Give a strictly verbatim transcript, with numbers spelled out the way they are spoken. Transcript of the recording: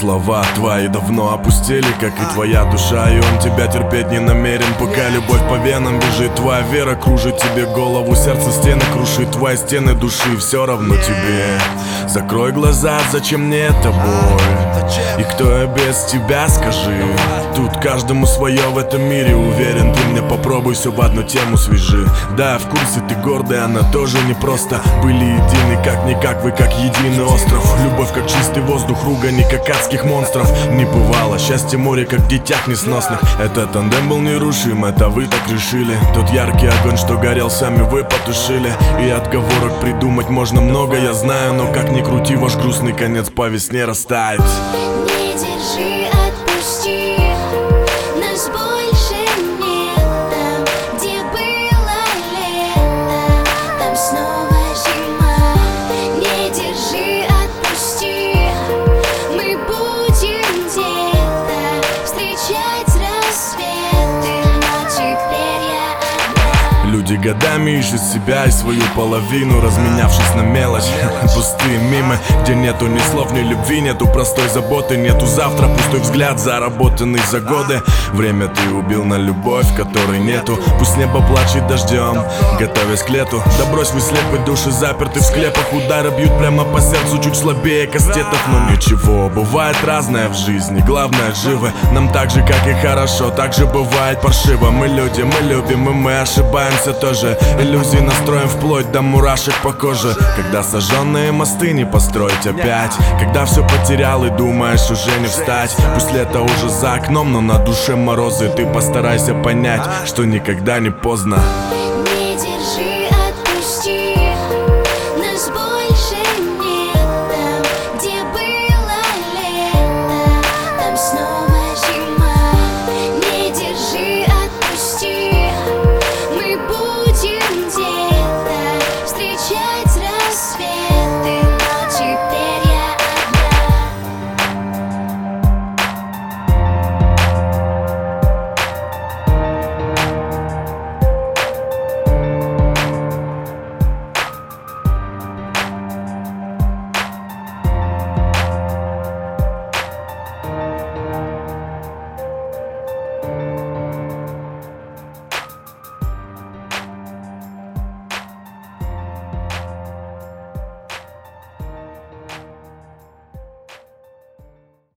слова твои давно опустили, как и твоя душа, и он тебя терпеть не намерен. Пока любовь по венам бежит, твоя вера кружит тебе голову, сердце стены крушит, твои стены души все равно тебе. Закрой глаза, зачем мне эта боль? И кто я без тебя, скажи? Тут каждому свое в этом мире, уверен, ты мне попробуй все в одну тему свяжи. Да, в курсе, ты гордая, она тоже непросто. Были едины, как-никак вы как единый остров. Любовь как чистый воздух, ругани как адских монстров. Не бывало, счастье море как в детях несносных. Этот тандем был нерушим, это вы так решили. Тот яркий огонь, что горел, сами вы потушили. И отговорок придумать можно много, я знаю, но как ни крути, ваш грустный конец по весне растает. Не держи, отпусти, нас больше нет. Там, где было лето, там снова зима. Не держи, отпусти, мы будем где-то встречать рассветы, но теперь я одна. Люди годами ищут себя и свою половину, разменявшись на мелочь. Пустые мимы, где нету ни слов, ни любви, нету простой заботы, нету завтра, пустой взгляд, заработанный за годы. Время ты убил на любовь, которой нету. Пусть небо плачет дождем, готовясь к лету. Да брось вы слепые души, заперты в склепах. Удары бьют прямо по сердцу, чуть слабее кастетов. Но ничего, бывает разное в жизни, главное живы. Нам так же, как и хорошо, так же бывает паршиво. Мы люди, мы любим, и мы ошибаемся тоже. Иллюзии настроим вплоть до мурашек по коже. Когда сожженные мосты не построить опять, когда все потерял и думаешь уже не встать. Пусть лето уже за окном, но на душе морозы. Ты постарайся понять, что никогда не поздно.